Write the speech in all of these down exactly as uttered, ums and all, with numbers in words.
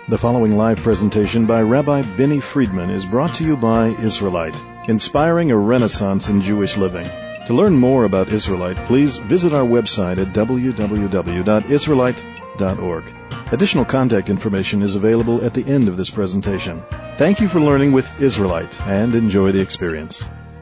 The following live presentation by Rabbi Benny Friedman is brought to you by Israelite, inspiring a renaissance in Jewish living. To learn more about Israelite, please visit our website at w w w dot israelite dot org. Additional contact information is available at the end of this presentation. Thank you for learning with Israelite and enjoy the experience.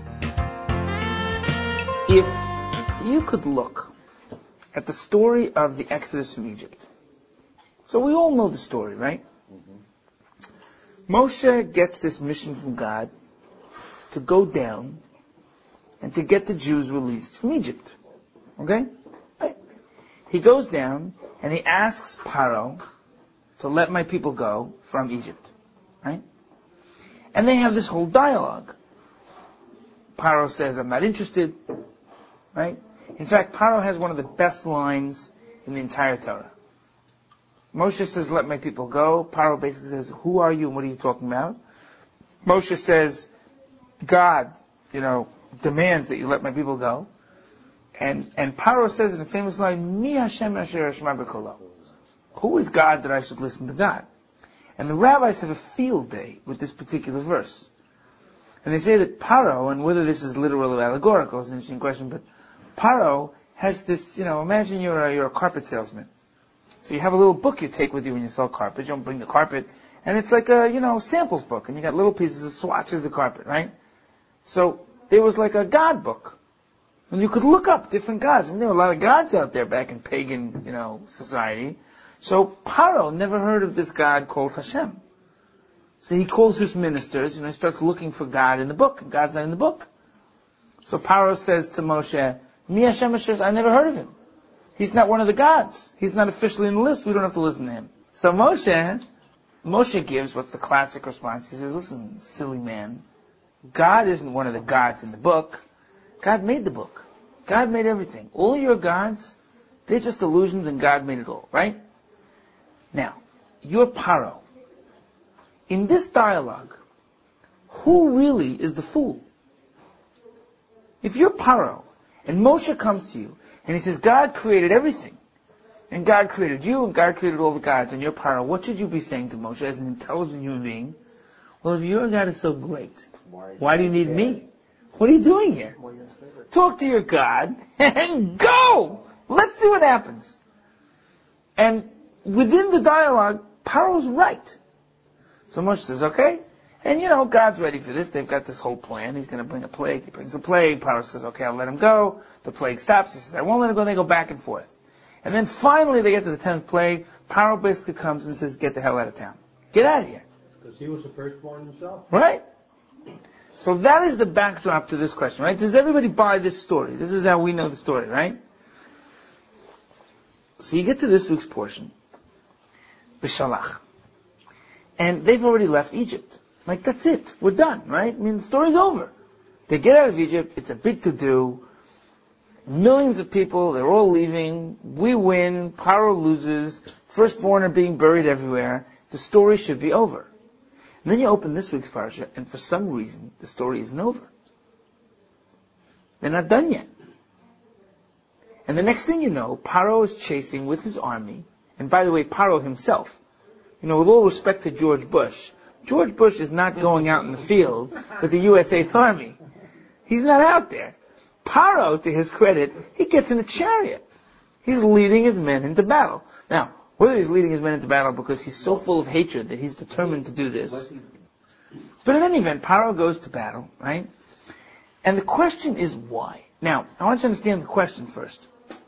If you could look at the story of the Exodus from Egypt. So we all know the story, right? Mm-hmm. Moshe gets this mission from God to go down and to get the Jews released from Egypt. Okay? Right. He goes down and he asks Paro to let my people go from Egypt. Right? And they have this whole dialogue. Paro says, I'm not interested. Right? In fact, Paro has one of the best lines in the entire Torah. Moshe says, let my people go. Paro basically says, who are you and what are you talking about? Moshe says, God, you know, demands that you let my people go. And and Paro says in a famous line, Mi Hashem asher Shema b'kolo. Who is God that I should listen to God? And the rabbis have a field day with this particular verse. And they say that Paro, and whether this is literal or allegorical is an interesting question, but Paro has this, you know, imagine you're a, you're a carpet salesman. So you have a little book you take with you when you sell carpet. You don't bring the carpet. And it's like a, you know, samples book. And you got little pieces of swatches of carpet, right? So there was like a God book. And you could look up different gods. I mean, there were a lot of gods out there back in pagan, you know, society. So Paro never heard of this God called Hashem. So he calls his ministers, and he starts looking for God in the book. And God's not in the book. So Paro says to Moshe, Mi Hashem asher, I never heard of him. He's not one of the gods. He's not officially in the list. We don't have to listen to him. So Moshe, Moshe gives what's the classic response. He says, listen, silly man, God isn't one of the gods in the book. God made the book. God made everything. All your gods, they're just illusions and God made it all, right? Now, you're Paro. In this dialogue, who really is the fool? If you're Paro, and Moshe comes to you, and he says, God created everything. And God created you, and God created all the gods, and you're Paro. What should you be saying to Moshe as an intelligent human being? Well, if your God is so great, why do you need me? What are you doing here? Talk to your God, and go! Let's see what happens. And within the dialogue, Paro's right. So Moshe says, okay. And you know, God's ready for this. They've got this whole plan. He's going to bring a plague. He brings a plague. Paro says, okay, I'll let him go. The plague stops. He says, I won't let him go. They go back and forth. And then finally they get to the tenth plague. Paro basically comes and says, get the hell out of town. Get out of here. Because he was the firstborn himself. Right. So that is the backdrop to this question, right? Does everybody buy this story? This is how we know the story, right? So you get to this week's portion. B'shalach. And they've already left Egypt. Like, that's it. We're done, right? I mean, the story's over. They get out of Egypt. It's a big to-do. Millions of people, they're all leaving. We win. Paro loses. Firstborn are being buried everywhere. The story should be over. And then you open this week's parasha, and for some reason, the story isn't over. They're not done yet. And the next thing you know, Paro is chasing with his army. And by the way, Paro himself, you know, with all respect to George Bush, George Bush is not going out in the field with the U S eighth Army. He's not out there. Paro, to his credit, he gets in a chariot. He's leading his men into battle. Now, whether he's leading his men into battle because he's so full of hatred that he's determined to do this. But in any event, Paro goes to battle, right? And the question is why? Now, I want you to understand the question first.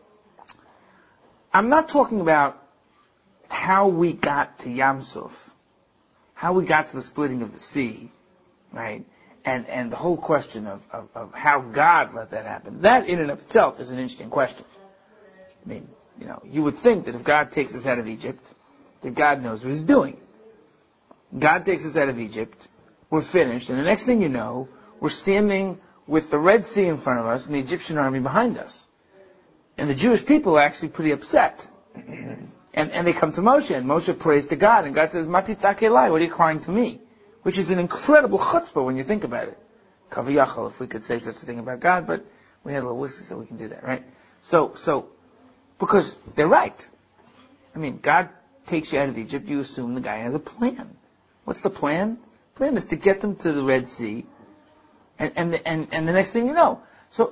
I'm not talking about how we got to Yam Suf. How we got to the splitting of the sea, right? And and the whole question of, of, of how God let that happen. That in and of itself is an interesting question. I mean, you know, you would think that if God takes us out of Egypt, that God knows what he's doing. God takes us out of Egypt, we're finished, and the next thing you know, we're standing with the Red Sea in front of us and the Egyptian army behind us. And the Jewish people are actually pretty upset. And, and they come to Moshe, and Moshe prays to God, and God says, Matitzak Elai, what are you crying to me? Which is an incredible chutzpah when you think about it. Kaviyachal, if we could say such a thing about God, but we had a little whiskey, so we can do that, right? So, so, because they're right. I mean, God takes you out of Egypt, you assume the guy has a plan. What's the plan? The plan is to get them to the Red Sea, and, and, the, and, and the next thing you know. So,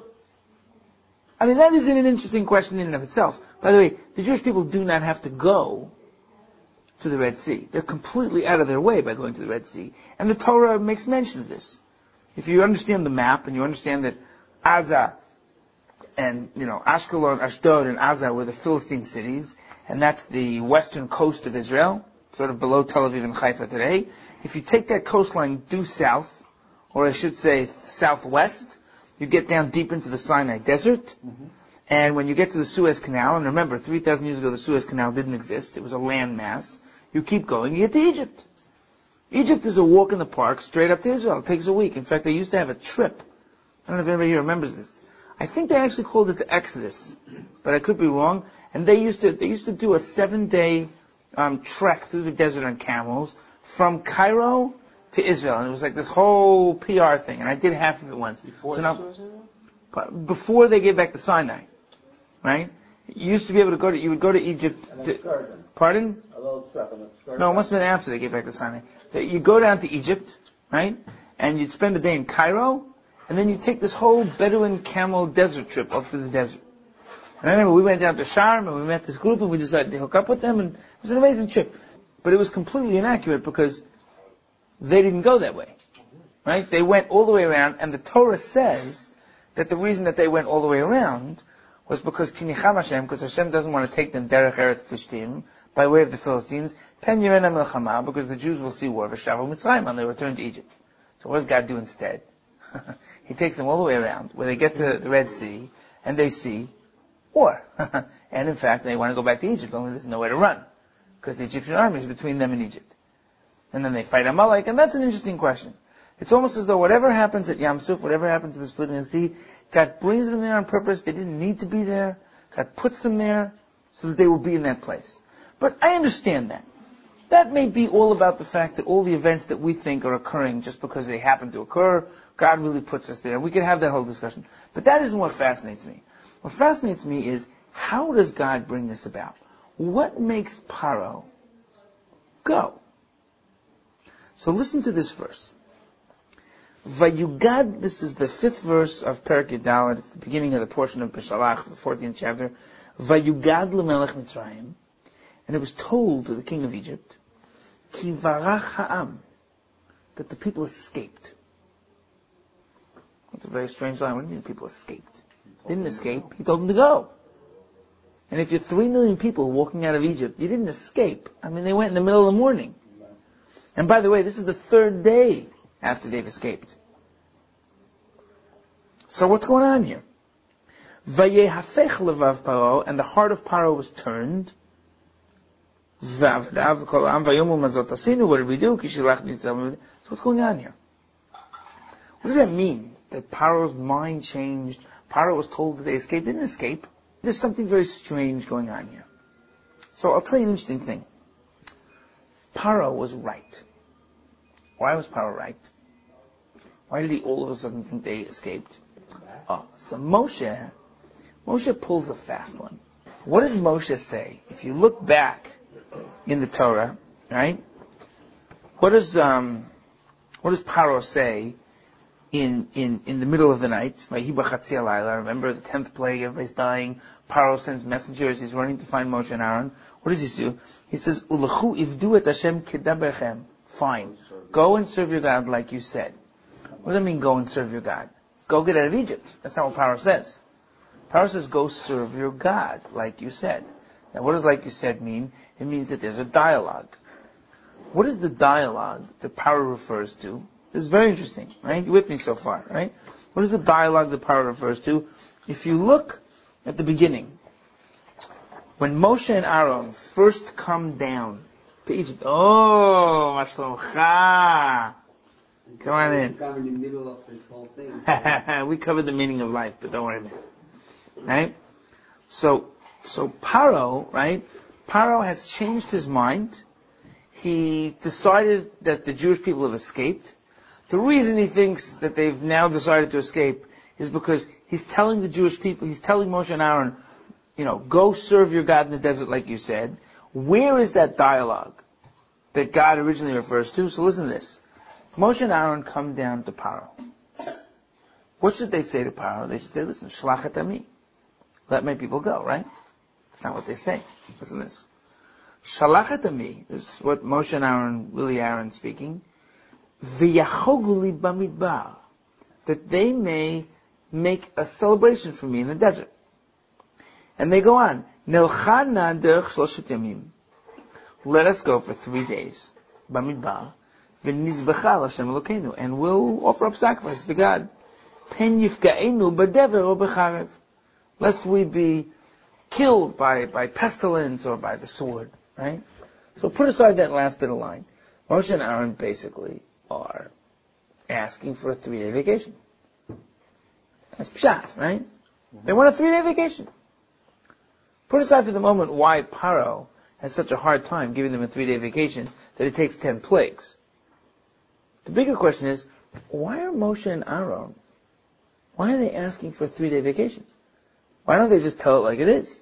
I mean, that is an interesting question in and of itself. By the way, the Jewish people do not have to go to the Red Sea. They're completely out of their way by going to the Red Sea. And the Torah makes mention of this. If you understand the map, and you understand that Azza and, you know, Ashkelon, Ashdod, and Azza were the Philistine cities, and that's the western coast of Israel, sort of below Tel Aviv and Haifa today. If you take that coastline due south, or I should say southwest, you get down deep into the Sinai Desert, mm-hmm. and when you get to the Suez Canal, and remember, three thousand years ago the Suez Canal didn't exist, it was a land mass, you keep going, you get to Egypt. Egypt is a walk in the park straight up to Israel. It takes a week. In fact, they used to have a trip. I don't know if anybody here remembers this. I think they actually called it the Exodus, but I could be wrong. And they used to they used to do a seven-day um, trek through the desert on camels from Cairo to Israel, and it was like this whole P R thing. And I did half of it once. Before so the now, Suez Canal? Before they gave back the Sinai, right? You used to be able to go to you would go to Egypt. To, pardon? A little trip on the No, it must have been after they gave back the Sinai. You go down to Egypt, right? And you'd spend a day in Cairo, and then you take this whole Bedouin camel desert trip up through the desert. And I remember we went down to Sharm, and we met this group, and we decided to hook up with them, and it was an amazing trip. But it was completely inaccurate because they didn't go that way, right? They went all the way around, and the Torah says that the reason that they went all the way around was because Kinicham Hashem, because Hashem doesn't want to take them derech eretz Plishtim, by way of the Philistines, Pen Yirena Milchama, because the Jews will see war, V'shavu Mitzrayim, and they return to Egypt. So what does God do instead? He takes them all the way around, where they get to the Red Sea, and they see war. And in fact, they want to go back to Egypt, only there's nowhere to run, because the Egyptian army is between them and Egypt. And then they fight Amalek, and that's an interesting question. It's almost as though whatever happens at Yam Suf, whatever happens to the splitting of the sea, God brings them there on purpose. They didn't need to be there. God puts them there so that they will be in that place. But I understand that. That may be all about the fact that all the events that we think are occurring just because they happen to occur, God really puts us there. We could have that whole discussion. But that isn't what fascinates me. What fascinates me is, how does God bring this about? What makes Paro go? So listen to this verse. Vayugad, this is the fifth verse of Perek Yud, it's the beginning of the portion of Beshalach, the fourteenth chapter. Vayugad lemelech Mitzrayim, and it was told to the king of Egypt, Ki varach ha'am, that the people escaped. That's a very strange line. What do you mean people escaped? They didn't escape. He told them to go. And if you're three million people walking out of Egypt, you didn't escape. I mean, they went in the middle of the morning. And by the way, this is the third day after they've escaped. So what's going on here? Vayehafech levav Paro, and the heart of Paro was turned. Vavdav kol am vayomu mazot asinu. What did we do? Kishilach nitzam. So what's going on here? What does that mean? That Paro's mind changed. Paro was told that they escaped. They didn't escape. There's something very strange going on here. So I'll tell you an interesting thing. Paro was right. Why was Paro right? Why did he all of a sudden think they escaped? Oh, so Moshe, Moshe pulls a fast one. What does Moshe say? If you look back in the Torah, right? What does um, what does Paro say in in in the middle of the night? Remember the tenth plague? Everybody's dying. Paro sends messengers. He's running to find Moshe and Aaron. What does he do? He says, "Ulechu ivdu et Hashem kedaberchem." Fine, go and serve your God like you said. What does that mean? Go and serve your God. Go get out of Egypt. That's not what Paro says. Paro says, go serve your God like you said. Now, what does like you said mean? It means that there's a dialogue. What is the dialogue that Paro refers to? This is very interesting, right? You're with me so far, right? What is the dialogue that Paro refers to? If you look at the beginning, when Moshe and Aaron first come down to Egypt, oh, Mashlomcha, come on in. We covered the middle of this whole thing. We covered the meaning of life, but don't worry about it. Right? So, so Paro, right? Paro has changed his mind. He decided that the Jewish people have escaped. The reason he thinks that they've now decided to escape is because he's telling the Jewish people, he's telling Moshe and Aaron, you know, go serve your God in the desert like you said. Where is that dialogue that God originally refers to? So listen to this. Moshe and Aaron come down to Paro. What should they say to Paro? They should say, listen, Shlach et ami. Let my people go, right? That's not what they say. Listen to this. Shalach et ami, this is what Moshe and Aaron, really Aaron speaking, v'yachoguli bamidbar, that they may make a celebration for me in the desert. And they go on, Nelchana derech shloshet yamim. Let us go for three days, bamidbar, v'nizbecha l'Hashem Elokeinu, and we'll offer up sacrifices to God. Pen yifka'enu b'dever or b'charev, lest we be killed by, by pestilence or by the sword, right? So put aside that last bit of line. Moshe and Aaron basically are asking for a three-day vacation. That's pshat, right? Mm-hmm. They want a three-day vacation. Put aside for the moment why Paro has such a hard time giving them a three-day vacation that it takes ten plagues. The bigger question is, why are Moshe and Aaron, why are they asking for a three-day vacation? Why don't they just tell it like it is?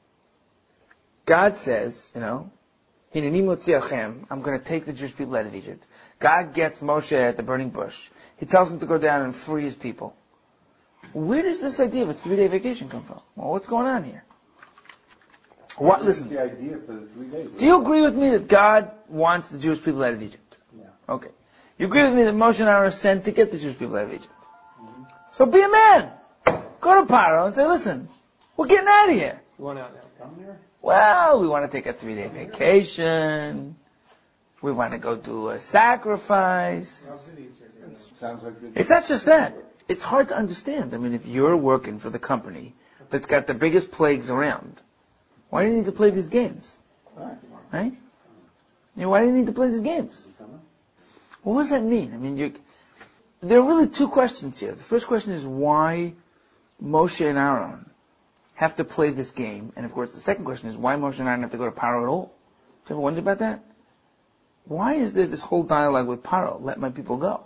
God says, you know, Hineni motziachem, I'm going to take the Jewish people out of Egypt. God gets Moshe at the burning bush. He tells him to go down and free his people. Where does this idea of a three-day vacation come from? Well, what's going on here? What? Listen. The idea for the three days. Do you agree with me that God wants the Jewish people out of Egypt? Yeah. Okay. You agree with me that Moshe and Aaron are sent to get the Jewish people out of Egypt? Mm-hmm. So be a man. Go to Paro and say, listen, we're getting out of here. You want out now? Come here? Well, we want to take a three-day vacation. We want to go do a sacrifice. Sounds like good. It's not just that. It's hard to understand. I mean, if you're working for the company that's got the biggest plagues around, why do you need to play these games? Right? You know, why do you need to play these games? What does that mean? I mean, you, there are really two questions here. The first question is why Moshe and Aaron have to play this game. And of course, the second question is why Moshe and Aaron have to go to Paro at all. Do you ever wonder about that? Why is there this whole dialogue with Paro? Let my people go.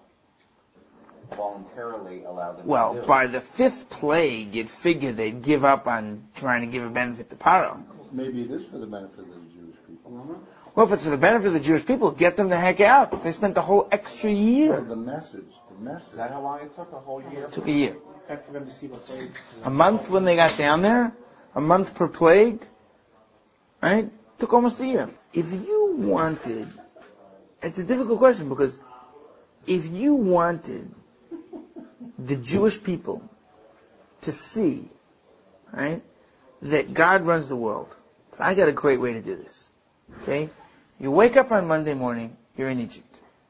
Voluntarily allow them Well, to do. by the fifth plague, you'd figure they'd give up on trying to give a benefit to Paro. Maybe it is for the benefit of the Jewish people. Well, if it's for the benefit of the Jewish people, get them the heck out. They spent the whole extra year. The message, the message. Is that how long it took? A whole year? It took a year. For them to see what plagues. A month when they got down there, a month per plague, right? Took almost a year. If you wanted, it's a difficult question because if you wanted the Jewish people to see, right, that God runs the world, so I got a great way to do this. Okay? You wake up on Monday morning, you're in Egypt.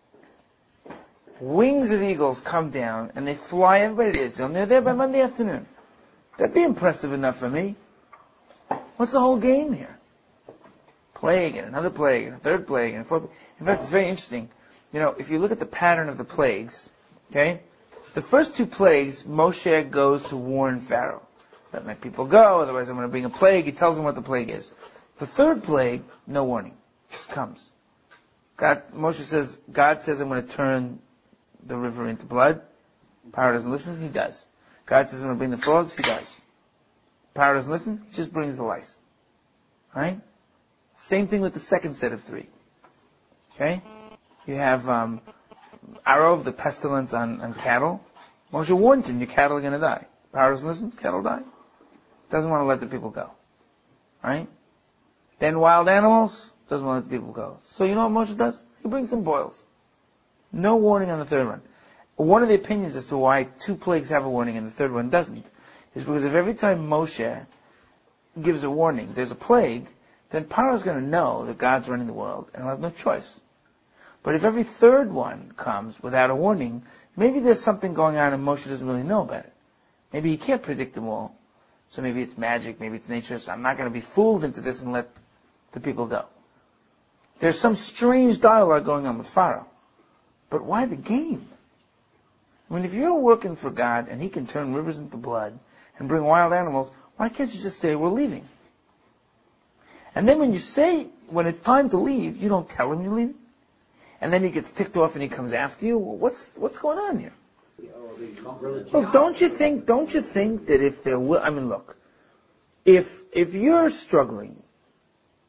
Wings of eagles come down and they fly everybody to Israel and they're there by Monday afternoon. That'd be impressive enough for me. What's the whole game here? Plague and another plague and a third plague and a fourth. In fact, it's very interesting. You know, if you look at the pattern of the plagues, okay, the first two plagues, Moshe goes to warn Pharaoh. Let my people go, otherwise I'm going to bring a plague. He tells him what the plague is. The third plague, no warning. Just comes. God, Moshe says, God says I'm going to turn the river into blood. Pharaoh doesn't listen, he does. God says I'm going to bring the frogs, he does. Pharaoh doesn't listen, he just brings the lice. Right? Same thing with the second set of three. Okay? You have um, Arov, the pestilence on, on cattle. Moshe warns him, your cattle are going to die. Pharaoh doesn't listen, cattle die. Doesn't want to let the people go. Right? Then wild animals, doesn't want to let the people go. So you know what Moshe does? He brings some boils. No warning on the third one. One of the opinions as to why two plagues have a warning and the third one doesn't is because if every time Moshe gives a warning, there's a plague, then Paro's going to know that God's running the world and he'll have no choice. But if every third one comes without a warning, maybe there's something going on and Moshe doesn't really know about it. Maybe he can't predict them all. So maybe it's magic, maybe it's nature, so I'm not going to be fooled into this and let the people go. There's some strange dialogue going on with Pharaoh. But why the game? I mean, if you're working for God and he can turn rivers into blood and bring wild animals, why can't you just say, we're leaving? And then when you say, when it's time to leave, you don't tell him you're leaving? And then he gets ticked off and he comes after you? Well, what's, what's going on here? Well, don't you think, don't you think that if there will, I mean, look, if, if you're struggling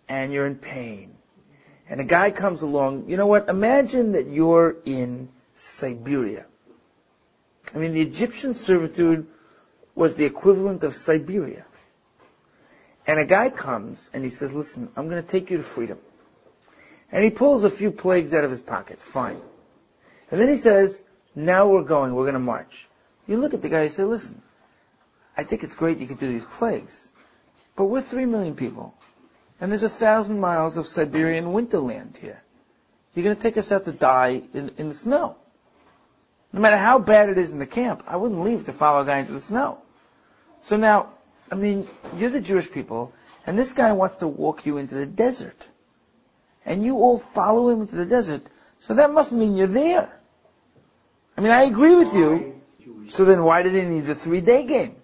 and you're in pain. And a guy comes along, you know what, imagine that you're in Siberia. I mean, the Egyptian servitude was the equivalent of Siberia. And a guy comes and he says, listen, I'm going to take you to freedom. And he pulls a few plagues out of his pockets, fine. And then he says, now we're going, we're going to march. You look at the guy and say, listen, I think it's great you can do these plagues, but we're three million people. And there's a thousand miles of Siberian winterland here. You're going to take us out to die in, in the snow. No matter how bad it is in the camp, I wouldn't leave to follow a guy into the snow. So now, I mean, you're the Jewish people, and this guy wants to walk you into the desert. And you all follow him into the desert, so that must mean you're there. I mean, I agree with you. So then why do they need the three-day game?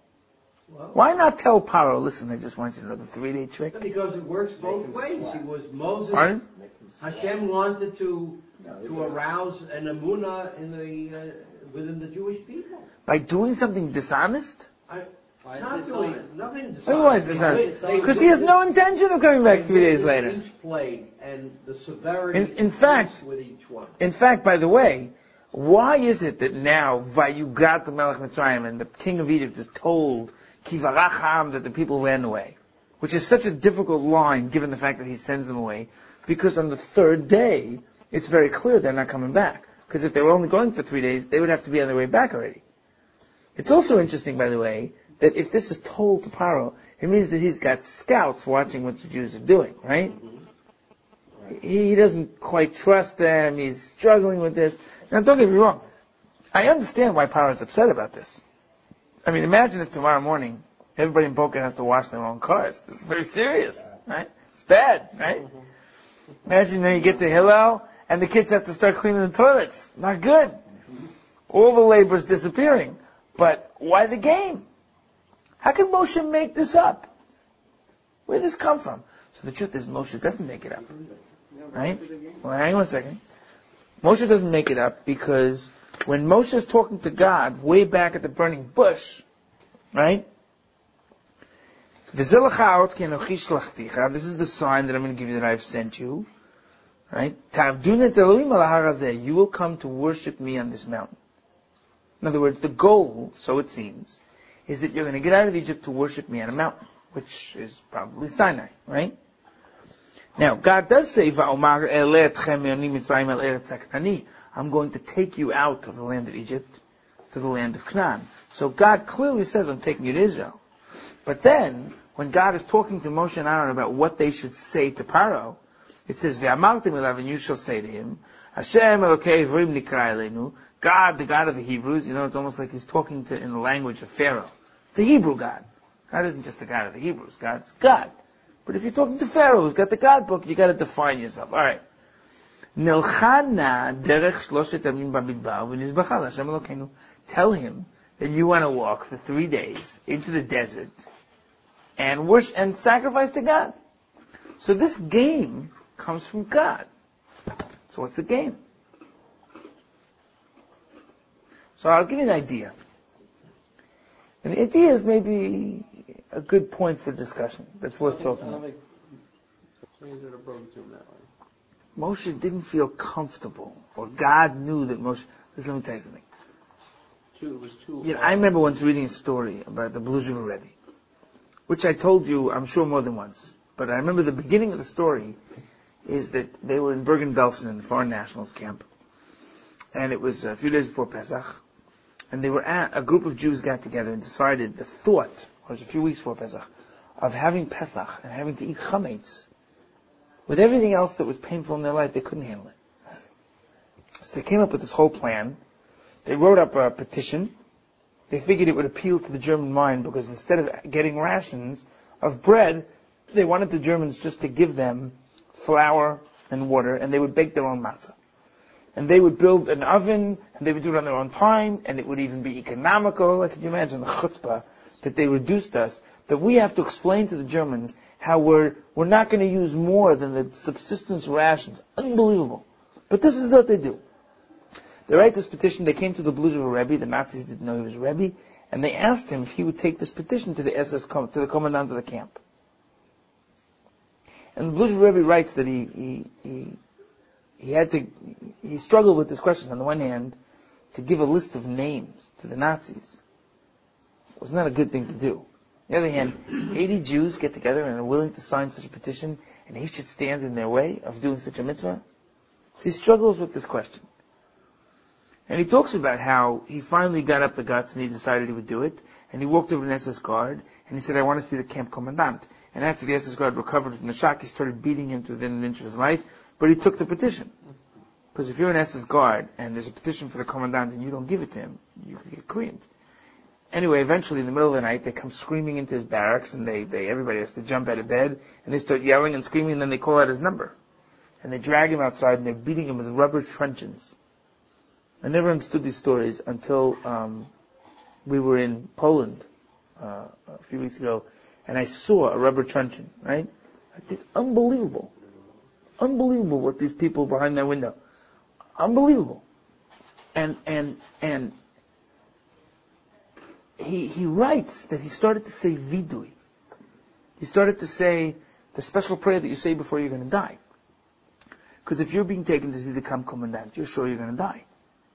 Why not tell Paro, listen, I just want you to know the three-day trick? Because it works both ways. He was Moses. Pardon? Hashem wanted to to arouse an emunah in the uh, within the Jewish people. By doing something dishonest? I, not doing nothing dishonest. Why is dishonest? Because he has no intention of coming back three days later. Each plague and the severity in, in fact, with each one. In fact, by the way, why is it that now Vayugat the Melech Mitzrayim and the king of Egypt is told Kivaracham that the people ran away, which is such a difficult line given the fact that he sends them away, because on the third day it's very clear they're not coming back. Because if they were only going for three days, they would have to be on their way back already. It's also interesting, by the way, that if this is told to Paro, it means that he's got scouts watching what the Jews are doing, right? Mm-hmm. Right. He doesn't quite trust them. He's struggling with this. Now, don't get me wrong. I understand why Paro is upset about this. I mean, imagine if tomorrow morning everybody in Boca has to wash their own cars. This is very serious, right? It's bad, right? Mm-hmm. Imagine then you get to Hillel and the kids have to start cleaning the toilets. Not good. Mm-hmm. All the labor is disappearing. But why the game? How can Moshe make this up? Where did this come from? So the truth is, Moshe doesn't make it up. Right? Well, hang on a second. Moshe doesn't make it up because when Moshe is talking to God way back at the burning bush, right? This is the sign that I'm going to give you that I've sent you. Right? You will come to worship me on this mountain. In other words, the goal, so it seems, is that you're going to get out of Egypt to worship me on a mountain, which is probably Sinai, right? Now, God does say, I'm going to take you out of the land of Egypt to the land of Canaan. So God clearly says, I'm taking you to Israel. But then, when God is talking to Moshe and Aaron about what they should say to Paro, it says, and you shall say to him, Hashem Elokei V'rim Nikra Eleinu, God, the God of the Hebrews. You know, it's almost like he's talking to in the language of Pharaoh. It's the Hebrew God. God isn't just the God of the Hebrews. God's God. But if you're talking to Pharaoh, who's got the God book, you got to define yourself. All right. Tell him that you want to walk for three days into the desert and worship and sacrifice to God. So this game comes from God. So what's the game? So I'll give you an idea. And the idea is maybe a good point for discussion that's worth talking about. Moshe didn't feel comfortable, or God knew that Moshe... Listen, let me tell you something. It was too you know, I remember once reading a story about the Bluzhev Rebbe, which I told you, I'm sure, more than once. But I remember the beginning of the story is that they were in Bergen-Belsen in the Foreign Nationals camp. And it was a few days before Pesach. And they were at, a group of Jews got together and decided the thought, it was a few weeks before Pesach, of having Pesach and having to eat chametz. With everything else that was painful in their life, they couldn't handle it. So they came up with this whole plan. They wrote up a petition. They figured it would appeal to the German mind because instead of getting rations of bread, they wanted the Germans just to give them flour and water, and they would bake their own matzah. And they would build an oven, and they would do it on their own time, and it would even be economical. Like, can you imagine the chutzpah that they reduced us, that we have to explain to the Germans how we're, we're not going to use more than the subsistence rations. Unbelievable. But this is what they do. They write this petition. They came to the Bluzhev Rebbe. The Nazis didn't know he was Rebbe. And they asked him if he would take this petition to the S S, to the commandant of the camp. And the Blushel Rebbe writes that he, he, he, he had to, he struggled with this question. On the one hand, to give a list of names to the Nazis was not a good thing to do. On the other hand, eighty Jews get together and are willing to sign such a petition, and he should stand in their way of doing such a mitzvah. So he struggles with this question. And he talks about how he finally got up the guts and he decided he would do it. And he walked over to an S S guard and he said, I want to see the camp commandant. And after the S S guard recovered from the shock, he started beating him to within an inch of his life. But he took the petition. Because if you're an S S guard and there's a petition for the commandant and you don't give it to him, you could get creamed. Anyway, eventually in the middle of the night, they come screaming into his barracks and they, they, everybody has to jump out of bed and they start yelling and screaming and then they call out his number. And they drag him outside and they're beating him with rubber truncheons. I never understood these stories until um, we were in Poland uh, a few weeks ago, and I saw a rubber truncheon, right? It's unbelievable. Unbelievable what these people behind that window. Unbelievable. And, and, and he, he writes that he started to say vidui. He started to say the special prayer that you say before you're going to die. Because if you're being taken to see the camp commandant, you're sure you're going to die.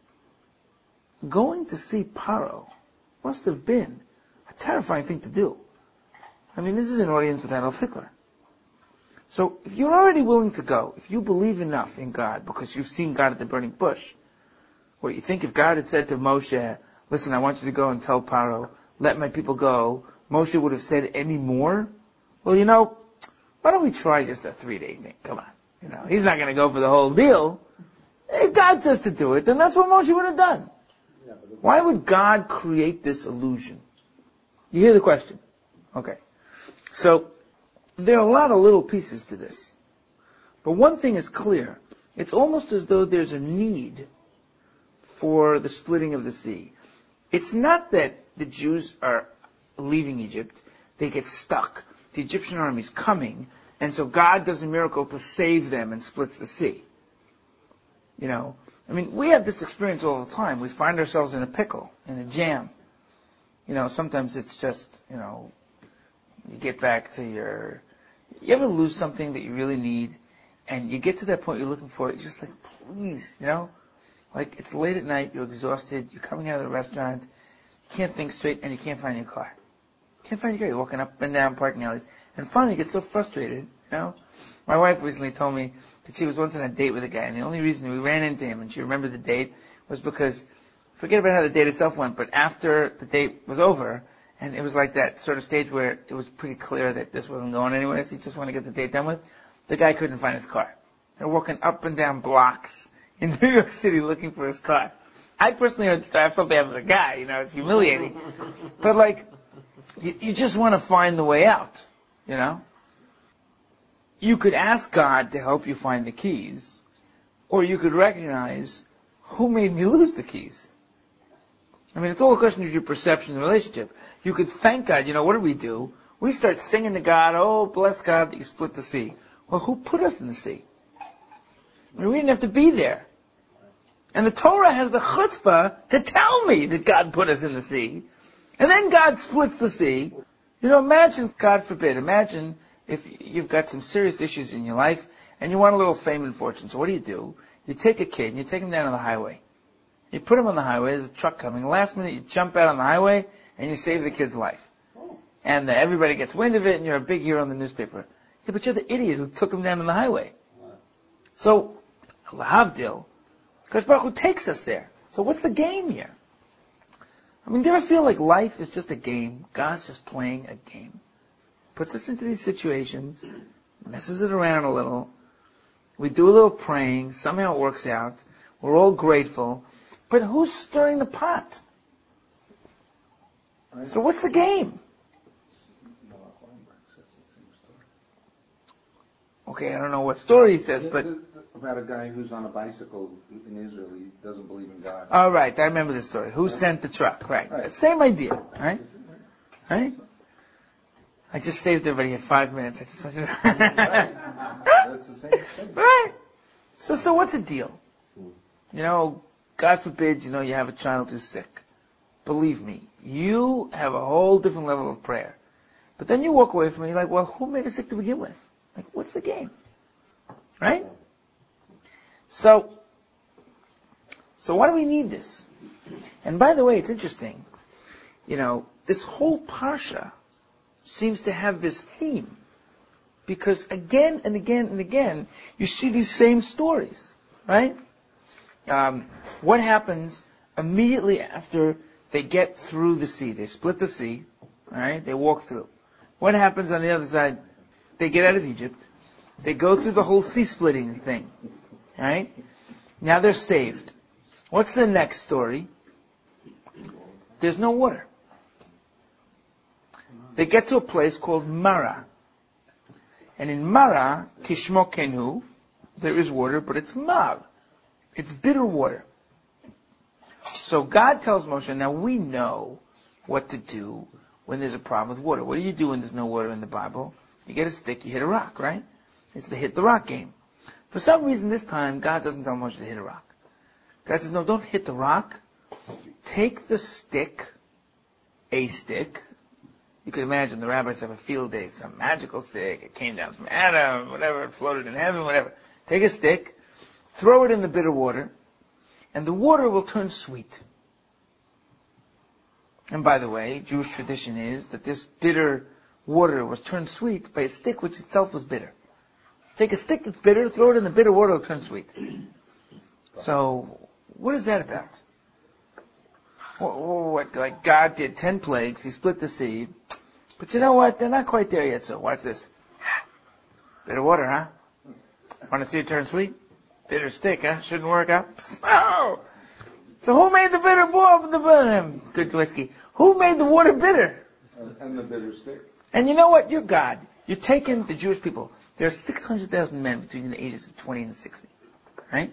Going to see Paro must have been a terrifying thing to do. I mean, this is an audience with Adolf Hitler. So, if you're already willing to go, if you believe enough in God, because you've seen God at the burning bush, what you think if God had said to Moshe, listen, I want you to go and tell Paro, let my people go, Moshe would have said any more? Well, you know, why don't we try just a three-day thing? Come on. You know, he's not going to go for the whole deal. If God says to do it, then that's what Moshe would have done. Why would God create this illusion? You hear the question? Okay. So, there are a lot of little pieces to this. But one thing is clear. It's almost as though there's a need for the splitting of the sea. It's not that the Jews are leaving Egypt. They get stuck. The Egyptian army's coming, and so God does a miracle to save them and splits the sea. You know, I mean, we have this experience all the time. We find ourselves in a pickle, in a jam. You know, sometimes it's just, you know, you get back to your, you ever lose something that you really need, and you get to that point you're looking for it, you're just like, please, you know? Like, it's late at night, you're exhausted, you're coming out of the restaurant, you can't think straight, and you can't find your car. You can't find your car, you're walking up and down parking alleys, and finally you get so frustrated, you know? My wife recently told me that she was once on a date with a guy, and the only reason we ran into him, and she remembered the date, was because, forget about how the date itself went, but after the date was over, and it was like that sort of stage where it was pretty clear that this wasn't going anywhere, so you just want to get the date done with, the guy couldn't find his car. They're walking up and down blocks in New York City looking for his car. I personally heard the story, I felt bad for the guy, you know, it's humiliating. But like, you, you just want to find the way out, you know? You could ask God to help you find the keys, or you could recognize, who made me lose the keys? I mean, it's all a question of your perception of the relationship. You could thank God. You know, what do we do? We start singing to God, oh, bless God that you split the sea. Well, who put us in the sea? I mean, we didn't have to be there. And the Torah has the chutzpah to tell me that God put us in the sea. And then God splits the sea. You know, imagine, God forbid, imagine if you've got some serious issues in your life and you want a little fame and fortune. So what do you do? You take a kid and you take him down on the highway. You put him on the highway, there's a truck coming. Last minute you jump out on the highway and you save the kid's life. And uh, everybody gets wind of it and you're a big hero in the newspaper. Yeah, but you're the idiot who took him down on the highway. So, Lahavdil, Kadosh Baruch Hu takes us there. So what's the game here? I mean, do you ever feel like life is just a game? God's just playing a game. Puts us into these situations, messes it around a little. We do a little praying, somehow it works out. We're all grateful. But who's stirring the pot? So what's the game? Okay, I don't know what story he says, but... About a guy who's on a bicycle in Israel, he doesn't believe in God. All right, I remember this story. Who sent the truck? Right. right. Same idea, right? Right? I just saved everybody here five minutes. I just want you to... Right. That's the same thing. Right. So, so what's the deal? You know, God forbid, you know, you have a child who's sick. Believe me, you have a whole different level of prayer. But then you walk away from it, you're like, well, who made us sick to begin with? Like, what's the game? Right? So, so why do we need this? And by the way, it's interesting. You know, this whole parsha seems to have this theme. Because again and again and again, you see these same stories, right? Um, what happens immediately after they get through the sea? They split the sea, right? They walk through. What happens on the other side? They get out of Egypt. They go through the whole sea-splitting thing, right? Now they're saved. What's the next story? There's no water. They get to a place called Mara. And in Mara, Kishmo Kenu, there is water, but it's mar. It's bitter water. So God tells Moshe, now we know what to do when there's a problem with water. What do you do when there's no water in the Bible? You get a stick, you hit a rock, right? It's the hit the rock game. For some reason this time, God doesn't tell Moshe to hit a rock. God says, no, don't hit the rock. Take the stick, a stick. You could imagine the rabbis have a field day, some magical stick, it came down from Adam, whatever, it floated in heaven, whatever. Take a stick, throw it in the bitter water, and the water will turn sweet. And by the way, Jewish tradition is that this bitter water was turned sweet by a stick which itself was bitter. Take a stick that's bitter, throw it in the bitter water, it'll turn sweet. So, what is that about? What, what, like God did ten plagues, He split the sea, but you know what? They're not quite there yet, so watch this. Bitter water, huh? Want to see it turn sweet? Bitter stick, huh? Shouldn't work out. Oh! So who made the bitter boil? The good whiskey. Who made the water bitter? And the bitter stick. And you know what? You're God. You're taking the Jewish people. There are six hundred thousand men between the ages of twenty and sixty. Right?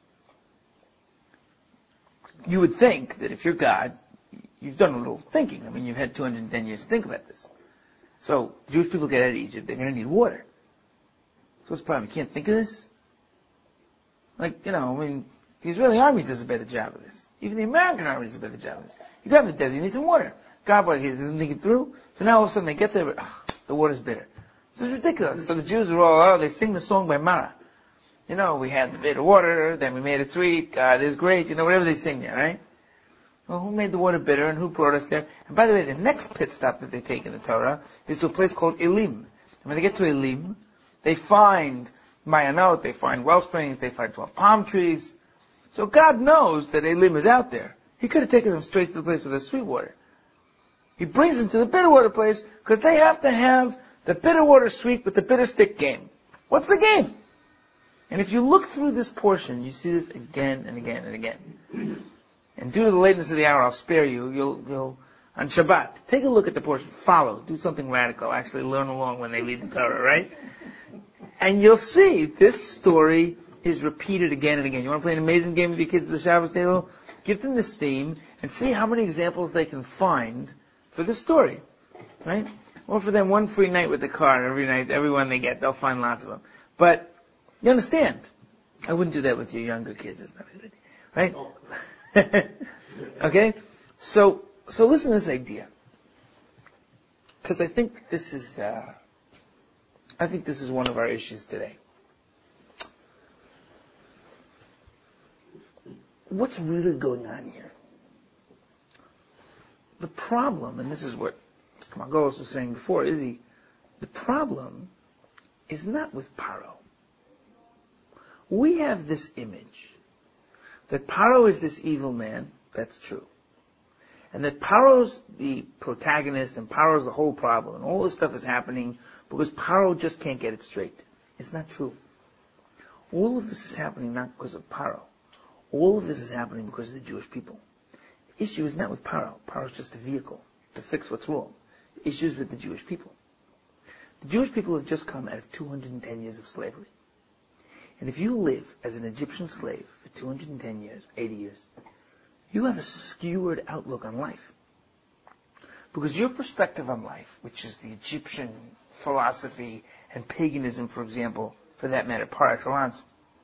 You would think that if you're God, you've done a little thinking. I mean, you've had two hundred ten years to think about this. So, the Jewish people get out of Egypt, they're going to need water. So what's the problem? You can't think of this? Like, you know, I mean, the Israeli army does a better job of this. Even the American army does a better job of this. You go in the desert, you need some water. God, what, he doesn't think it through? So now all of a sudden they get there, but oh, the water's bitter. So it's ridiculous. So the Jews are all, oh, they sing the song by Mara. You know, we had the bitter water, then we made it sweet, God is great, you know, whatever they sing there, right? Well, who made the water bitter and who brought us there? And by the way, the next pit stop that they take in the Torah is to a place called Elim. And when they get to Elim, they find Mayanot, they find well springs, they find twelve palm trees. So God knows that Elim is out there. He could have taken them straight to the place with the sweet water. He brings them to the bitter water place because they have to have the bitter water sweet with the bitter stick game. What's the game? And if you look through this portion, you see this again and again and again. And due to the lateness of the hour, I'll spare you. You'll, you'll, on Shabbat, take a look at the portion. Follow. Do something radical. Actually learn along when they read the Torah, right? And you'll see this story is repeated again and again. You want to play an amazing game with your kids at the Shabbos table? Give them this theme and see how many examples they can find for this story, right? Or for them, one free night with the car every night, every one they get, they'll find lots of them. But you understand? I wouldn't do that with your younger kids. It's not a good idea, right? Okay? So, so listen to this idea. Because I think this is, uh, I think this is one of our issues today. What's really going on here? The problem, and this is what Mister Margolis was saying before, is he, the problem is not with Paro. We have this image that Paro is this evil man, that's true. And that Paro's the protagonist and Paro's the whole problem. And all this stuff is happening because Paro just can't get it straight. It's not true. All of this is happening not because of Paro. All of this is happening because of the Jewish people. The issue is not with Paro. Paro's just a vehicle to fix what's wrong. The issue is with the Jewish people. The Jewish people have just come out of two hundred ten years of slavery. And if you live as an Egyptian slave for two hundred ten years, eighty years, you have a skewered outlook on life. Because your perspective on life, which is the Egyptian philosophy and paganism, for example, for that matter, par excellence,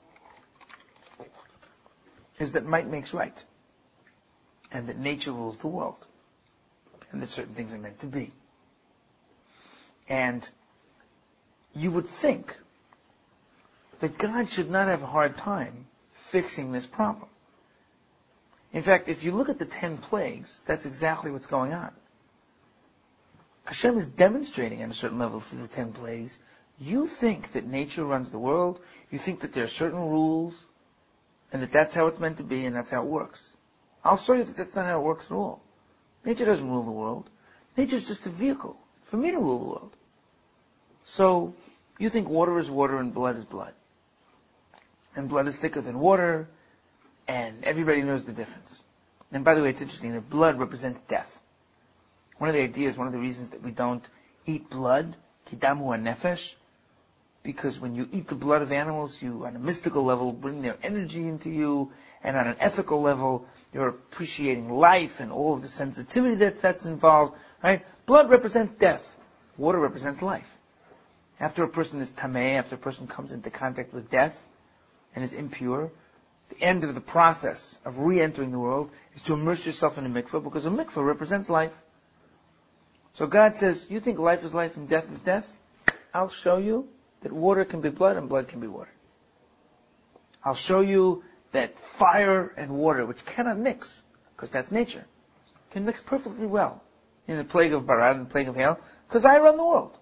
is that might makes right. And that nature rules the world. And that certain things are meant to be. And you would think that God should not have a hard time fixing this problem. In fact, if you look at the ten plagues, that's exactly what's going on. Hashem is demonstrating at a certain level through the ten plagues. You think that nature runs the world, you think that there are certain rules, and that that's how it's meant to be, and that's how it works. I'll show you that that's not how it works at all. Nature doesn't rule the world. Nature is just a vehicle for me to rule the world. So, you think water is water and blood is blood. And blood is thicker than water, and everybody knows the difference. And by the way, it's interesting that blood represents death. One of the ideas, one of the reasons that we don't eat blood, kidamu nefesh, because when you eat the blood of animals, you, on a mystical level, bring their energy into you, and on an ethical level, you're appreciating life and all of the sensitivity that that's involved, right? Blood represents death. Water represents life. After a person is tameh, after a person comes into contact with death and is impure, the end of the process of re-entering the world is to immerse yourself in a mikveh, because a mikveh represents life. So God says, you think life is life and death is death? I'll show you that water can be blood and blood can be water. I'll show you that fire and water, which cannot mix, because that's nature, can mix perfectly well in the plague of Barad and the plague of hail, because I run the world.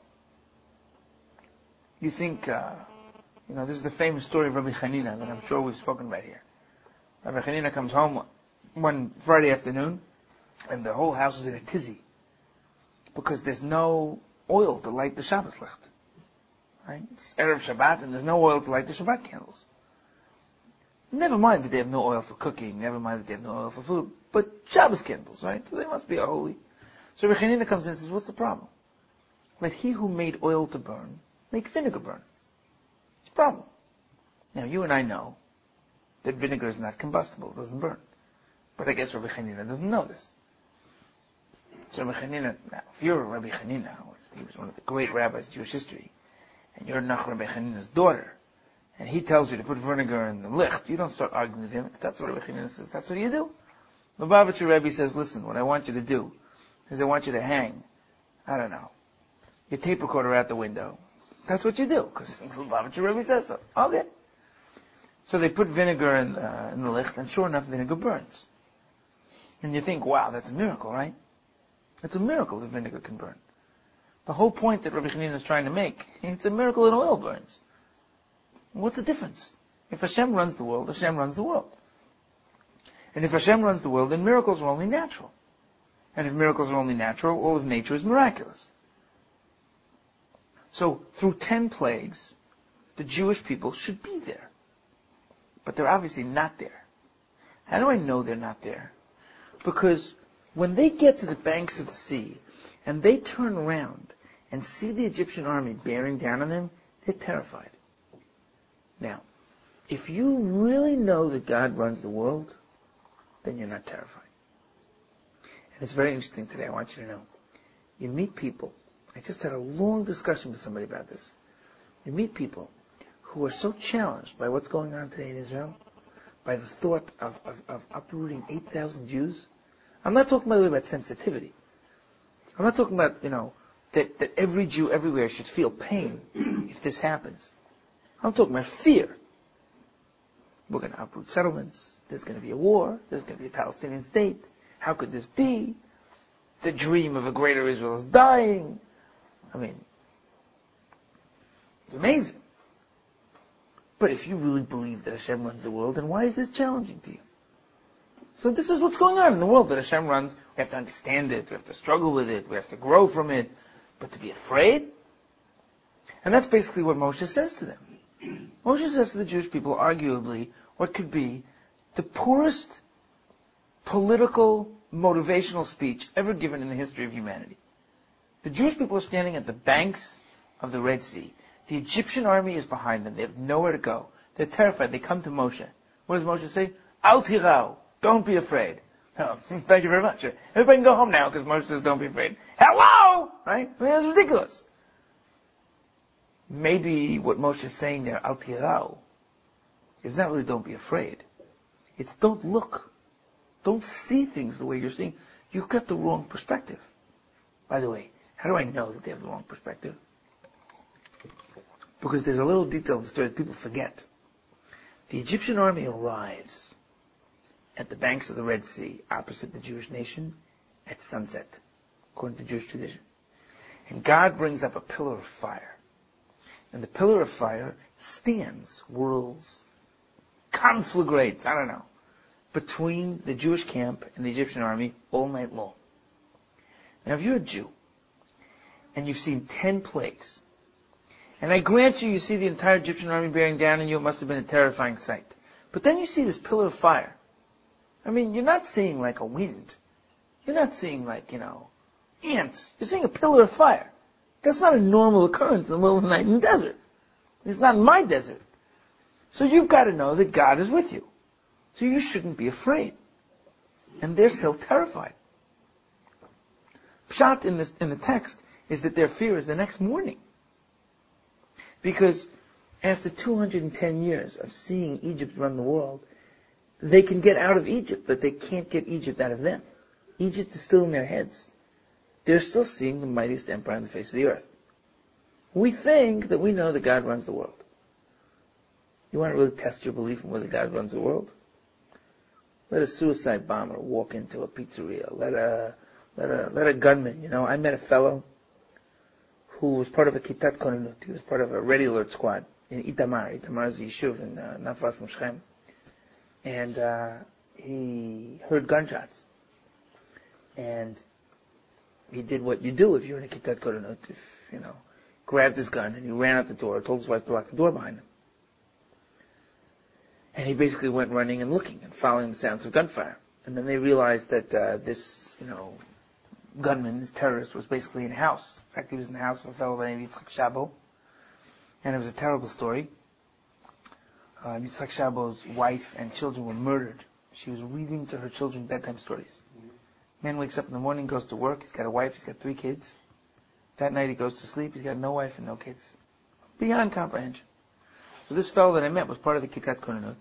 You think, uh, you know, this is the famous story of Rabbi Hanina that I'm sure we've spoken about here. Rabbi Hanina comes home one Friday afternoon, and the whole house is in a tizzy, because there's no oil to light the Shabbos licht. Right? It's Erev Shabbat, and there's no oil to light the Shabbat candles. Never mind that they have no oil for cooking, never mind that they have no oil for food, but Shabbos candles, right? So they must be holy. So Rabbi Hanina comes in and says, what's the problem? Let he who made oil to burn, make vinegar burn. It's a problem. Now, you and I know that vinegar is not combustible, it doesn't burn. But I guess Rabbi Hanina doesn't know this. So Rabbi Hanina, now, if you're Rabbi Hanina, he was one of the great rabbis of Jewish history, and you're Nach Rabbi Hanina's daughter, and he tells you to put vinegar in the licht, you don't start arguing with him. If that's what Rabbi Hanina says, that's what you do. Lubavitcher Rebbe says, listen, what I want you to do is I want you to hang, I don't know, your tape recorder out the window. That's what you do, because Lubavitcher Rebbe says so. Okay. So they put vinegar in the, in the licht, and sure enough, vinegar burns. And you think, wow, that's a miracle, right? It's a miracle that vinegar can burn. The whole point that Rabbi Hanina is trying to make, it's a miracle that oil burns. What's the difference? If Hashem runs the world, Hashem runs the world. And if Hashem runs the world, then miracles are only natural. And if miracles are only natural, all of nature is miraculous. So, through ten plagues, the Jewish people should be there. But they're obviously not there. How do I know they're not there? Because when they get to the banks of the sea, and they turn around and see the Egyptian army bearing down on them, they're terrified. Now, if you really know that God runs the world, then you're not terrified. And it's very interesting today, I want you to know. You meet people, I just had a long discussion with somebody about this. You meet people who are so challenged by what's going on today in Israel, by the thought of, of, of uprooting eight thousand Jews. I'm not talking, by the way, about sensitivity. I'm not talking about, you know, that, that every Jew everywhere should feel pain if this happens. I'm talking about fear. We're going to uproot settlements. There's going to be a war. There's going to be a Palestinian state. How could this be? The dream of a greater Israel is dying. I mean, it's amazing. But if you really believe that Hashem runs the world, then why is this challenging to you? So this is what's going on in the world that Hashem runs. We have to understand it. We have to struggle with it. We have to grow from it. But to be afraid? And that's basically what Moshe says to them. Moshe says to the Jewish people, arguably, what could be the poorest political, motivational speech ever given in the history of humanity. The Jewish people are standing at the banks of the Red Sea. The Egyptian army is behind them. They have nowhere to go. They're terrified. They come to Moshe. What does Moshe say? Al tirau. Don't be afraid. Oh, thank you very much. Everybody can go home now because Moshe says don't be afraid. Hello! Right? I mean, that's ridiculous. Maybe what Moshe is saying there, al tirau, is not really don't be afraid. It's don't look. Don't see things the way you're seeing. You've got the wrong perspective. By the way, how do I know that they have the wrong perspective? Because there's a little detail in the story that people forget. The Egyptian army arrives at the banks of the Red Sea, opposite the Jewish nation, at sunset, according to Jewish tradition. And God brings up a pillar of fire. And the pillar of fire stands, whirls, conflagrates, I don't know, between the Jewish camp and the Egyptian army all night long. Now, if you're a Jew, and you've seen ten plagues, and I grant you, you see the entire Egyptian army bearing down on you, it must have been a terrifying sight. But then you see this pillar of fire. I mean, you're not seeing like a wind. You're not seeing like, you know, ants. You're seeing a pillar of fire. That's not a normal occurrence in the middle of the night in the desert. It's not in my desert. So you've got to know that God is with you. So you shouldn't be afraid. And they're still terrified. Pshat in, this, in the text is that their fear is the next morning. Because after two hundred ten years of seeing Egypt run the world, they can get out of Egypt, but they can't get Egypt out of them. Egypt is still in their heads. They're still seeing the mightiest empire on the face of the earth. We think that we know that God runs the world. You want to really test your belief in whether God runs the world? Let a suicide bomber walk into a pizzeria. Let a let a let a gunman. You know, I met a fellow who was part of a Kitat Konanut. He was part of a Ready Alert squad in Itamar. Itamar is a yeshuv in, uh, not far from Shechem. And uh, he heard gunshots. And he did what you do if you're in a Kitat Konanut. If, you know, grabbed his gun and he ran out the door, told his wife to lock the door behind him. And he basically went running and looking and following the sounds of gunfire. And then they realized that uh, this, you know, gunman, this terrorist, was basically in a house. In fact, he was in the house of a fellow named Yitzhak Shabo. And it was a terrible story. Uh, Yitzhak Shabo's wife and children were murdered. She was reading to her children bedtime stories. Man wakes up in the morning, goes to work. He's got a wife. He's got three kids. That night he goes to sleep. He's got no wife and no kids. Beyond comprehension. So this fellow that I met was part of the Kitat Konanut.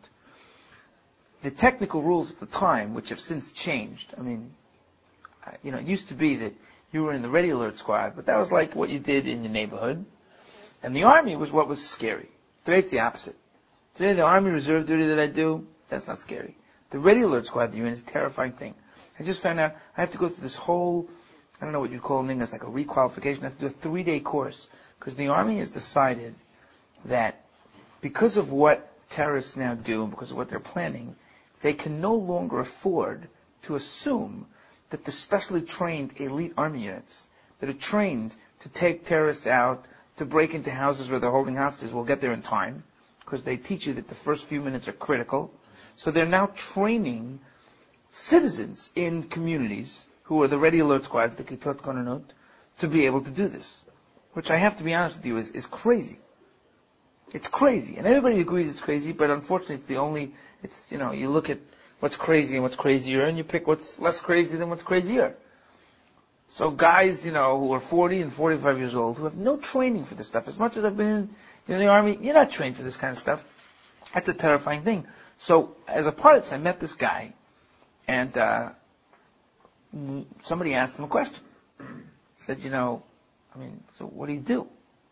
The technical rules at the time, which have since changed, I mean, you know, it used to be that you were in the Ready Alert squad, but that was like what you did in your neighborhood. And the army was what was scary. Today it's the opposite. Today the army reserve duty that I do, that's not scary. The Ready Alert squad that you're in is a terrifying thing. I just found out I have to go through this whole, I don't know what you'd call it, it's like a requalification. I have to do a three-day course because the army has decided that because of what terrorists now do and because of what they're planning, they can no longer afford to assume that the specially trained elite army units that are trained to take terrorists out, to break into houses where they're holding hostages will get there in time, because they teach you that the first few minutes are critical. So they're now training citizens in communities who are the Ready Alert squads, the Kitot Konanut, to be able to do this. Which I have to be honest with you is, is crazy. It's crazy. And everybody agrees it's crazy, but unfortunately it's the only, it's, you know, you look at what's crazy and what's crazier, and you pick what's less crazy than what's crazier. So guys, you know, who are forty and forty-five years old, who have no training for this stuff, as much as I've been in, in the army, you're not trained for this kind of stuff. That's a terrifying thing. So, as a part of this, I met this guy, and uh, somebody asked him a question. Said, you know, I mean, so what do you do?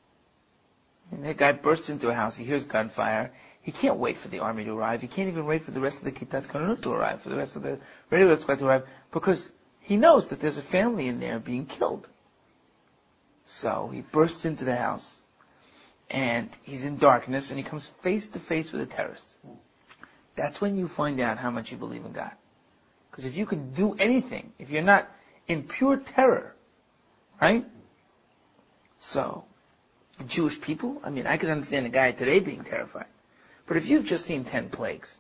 And that guy bursts into a house, he hears gunfire, he can't wait for the army to arrive, he can't even wait for the rest of the Kitat Konanut to arrive, for the rest of the Ready Alert squad to arrive, because he knows that there's a family in there being killed. So he bursts into the house, and he's in darkness, and he comes face to face with a terrorist. That's when you find out how much you believe in God. Because if you can do anything, if you're not in pure terror, right? So, the Jewish people, I mean, I could understand a guy today being terrified. But if you've just seen ten plagues,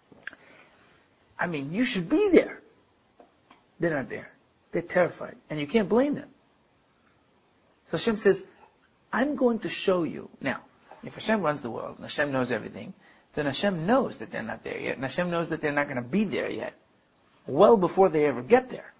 I mean, you should be there. They're not there. They're terrified. And you can't blame them. So Hashem says, I'm going to show you. Now, if Hashem runs the world, and Hashem knows everything, then Hashem knows that they're not there yet, and Hashem knows that they're not going to be there yet, well before they ever get there.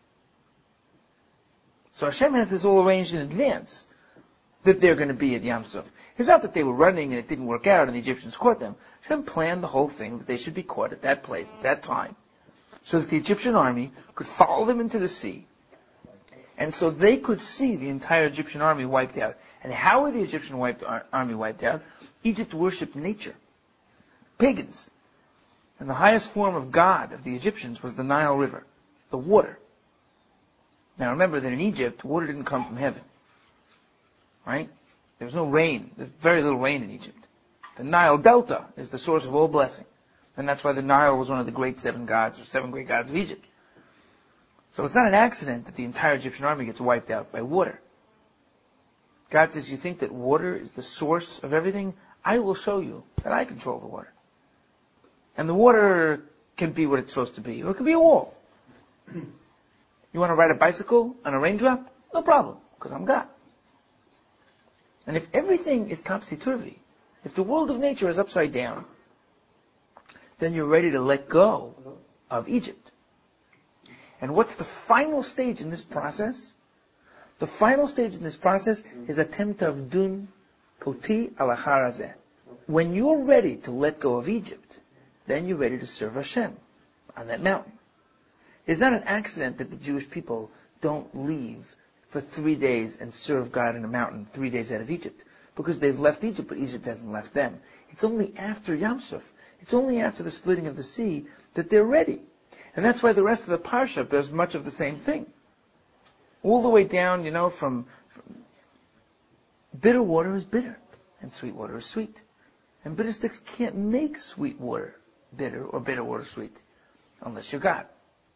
So Hashem has this all arranged in advance, that they're going to be at Yam Suf. It's not that they were running and it didn't work out and the Egyptians caught them. Hashem planned the whole thing that they should be caught at that place, at that time, so that the Egyptian army could follow them into the sea, And so they could see the entire Egyptian army wiped out. And how were the Egyptian wiped, ar- army wiped out? Egypt worshipped nature. Pagans. And the highest form of God of the Egyptians was the Nile River, the water. Now remember that in Egypt, water didn't come from heaven. Right? There was no rain. There's very little rain in Egypt. The Nile Delta is the source of all blessing. And that's why the Nile was one of the great seven gods, or seven great gods of Egypt. So it's not an accident that the entire Egyptian army gets wiped out by water. God says, you think that water is the source of everything? I will show you that I control the water. And the water can be what it's supposed to be. Or it can be a wall. You want to ride a bicycle on a raindrop? No problem, because I'm God. And if everything is topsy-turvy, if the world of nature is upside down, then you're ready to let go of Egypt. And what's the final stage in this process? The final stage in this process is atem tavdun oti al achar hazeh. When you're ready to let go of Egypt, then you're ready to serve Hashem on that mountain. It's not an accident that the Jewish people don't leave for three days and serve God in a mountain three days out of Egypt. Because they've left Egypt, but Egypt hasn't left them. It's only after Yam Suf, it's only after the splitting of the sea that they're ready. And that's why the rest of the Parsha does much of the same thing. All the way down, you know, from, from bitter water is bitter, and sweet water is sweet. And bitter sticks can't make sweet water bitter or bitter water sweet unless you're God.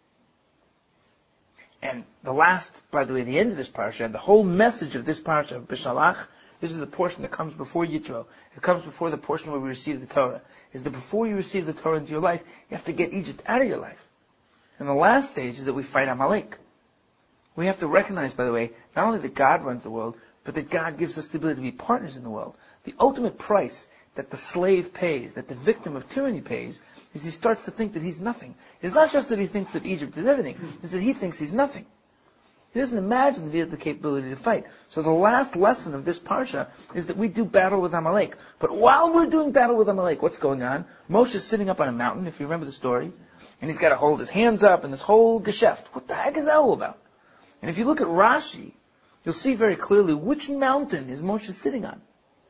And the last, by the way, the end of this parsha, and the whole message of this parsha of Bishalach, this is the portion that comes before Yitro. It comes before the portion where we receive the Torah. Is that before you receive the Torah into your life, you have to get Egypt out of your life. And the last stage is that we fight Amalek. We have to recognize, by the way, not only that God runs the world, but that God gives us the ability to be partners in the world. The ultimate price that the slave pays, that the victim of tyranny pays, is he starts to think that he's nothing. It's not just that he thinks that Egypt is everything, it's that he thinks he's nothing. He doesn't imagine that he has the capability to fight. So the last lesson of this parsha is that we do battle with Amalek. But while we're doing battle with Amalek, what's going on? Moshe is sitting up on a mountain, if you remember the story, and he's got to hold his hands up and this whole geschäft. What the heck is that all about? And if you look at Rashi, you'll see very clearly which mountain is Moshe sitting on.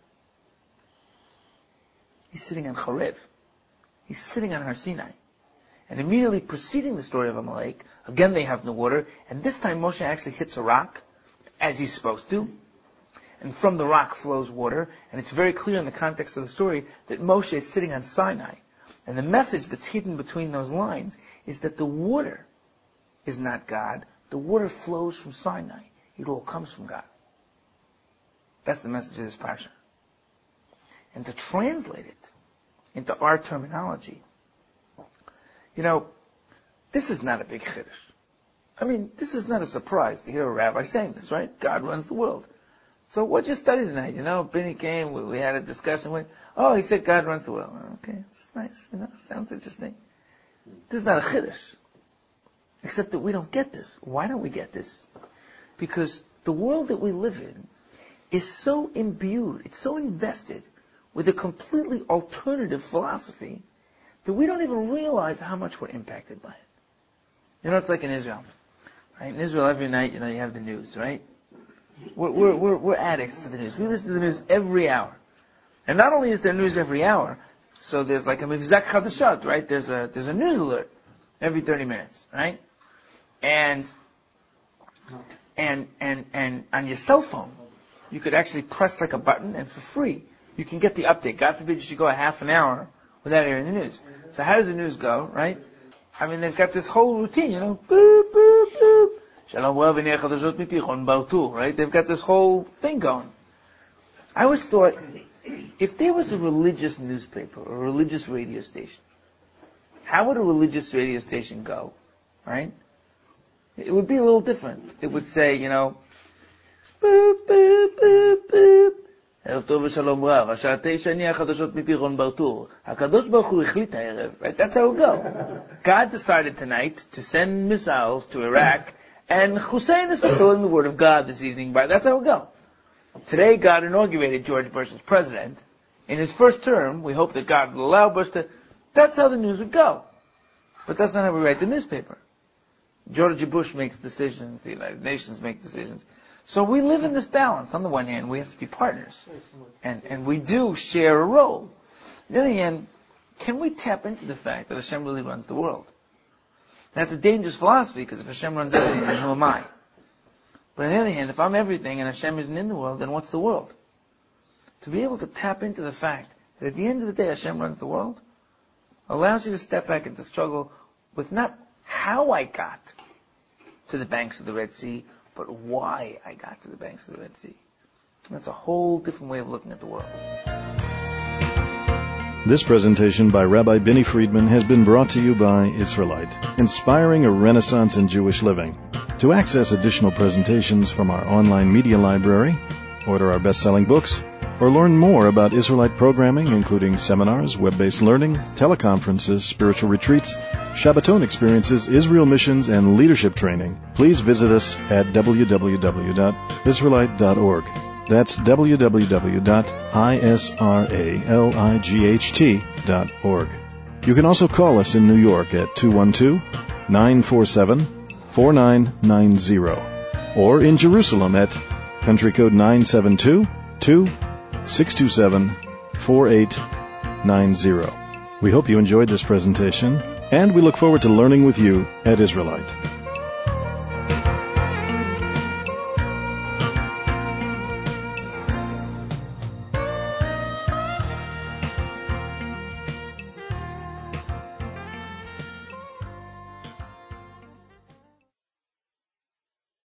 He's sitting on Chorev. He's sitting on Har Sinai. And immediately preceding the story of Amalek, again they have no water, and this time Moshe actually hits a rock, as he's supposed to, and from the rock flows water, and it's very clear in the context of the story that Moshe is sitting on Sinai. And the message that's hidden between those lines is that the water is not God, the water flows from Sinai. It all comes from God. That's the message of this parsha. And to translate it into our terminology, you know, this is not a big chiddush. I mean, this is not a surprise to hear a rabbi saying this, right? God runs the world. So what'd you study tonight? You know, Benny came, we, we had a discussion with, oh, he said God runs the world. Okay, it's nice, you know, sounds interesting. This is not a chiddush. Except that we don't get this. Why don't we get this? Because the world that we live in is so imbued, it's so invested with a completely alternative philosophy that we don't even realize how much we're impacted by it. You know, it's like in Israel. Right? In Israel, every night, you know, you have the news, right? We're, we're, we're, we're addicts to the news. We listen to the news every hour. And not only is there news every hour, so there's like a Mivzak Chadashat, right? There's a, there's a news alert every thirty minutes, right? And, and, and, and on your cell phone, you could actually press like a button, and for free, you can get the update. God forbid you should go a half an hour without hearing the news. So how does the news go, right? I mean, they've got this whole routine, you know, boop, boop, boop. Shalom v'avnei chadashot mipichon bartu, right? They've got this whole thing going. I always thought, if there was a religious newspaper or a religious radio station, how would a religious radio station go, right? It would be a little different. It would say, you know, boop, boop, boop, boop. Erev tov v'shalom rav. Ashar teisha niyah chadashot mipichon bartu. HaKadosh Baruch Hu echlit ha'erev. Right? That's how it would go. God decided tonight to send missiles to Iraq, and Hussein is fulfilling the word of God this evening. By that's how it would go. Today, God inaugurated George Bush as president. In his first term, we hope that God will allow Bush to. That's how the news would go. But that's not how we write the newspaper. George Bush makes decisions. The United Nations make decisions. So we live in this balance. On the one hand, we have to be partners. And, and we do share a role. On the other hand, can we tap into the fact that Hashem really runs the world? That's a dangerous philosophy, because if Hashem runs everything, then who am I? But on the other hand, if I'm everything and Hashem isn't in the world, then what's the world? To be able to tap into the fact that at the end of the day Hashem runs the world allows you to step back and to struggle with not how I got to the banks of the Red Sea, but why I got to the banks of the Red Sea. That's a whole different way of looking at the world. This presentation by Rabbi Binny Friedman has been brought to you by Israelite, inspiring a renaissance in Jewish living. To access additional presentations from our online media library, order our best-selling books, or learn more about Israelite programming, including seminars, web-based learning, teleconferences, spiritual retreats, Shabbaton experiences, Israel missions, and leadership training, please visit us at w w w dot israelite dot org. That's w w w dot israelight dot org. You can also call us in New York at two one two, nine four seven, four nine nine zero, or in Jerusalem at country code nine seven two, two six two seven, four eight nine zero. We hope you enjoyed this presentation, and we look forward to learning with you at Israelite.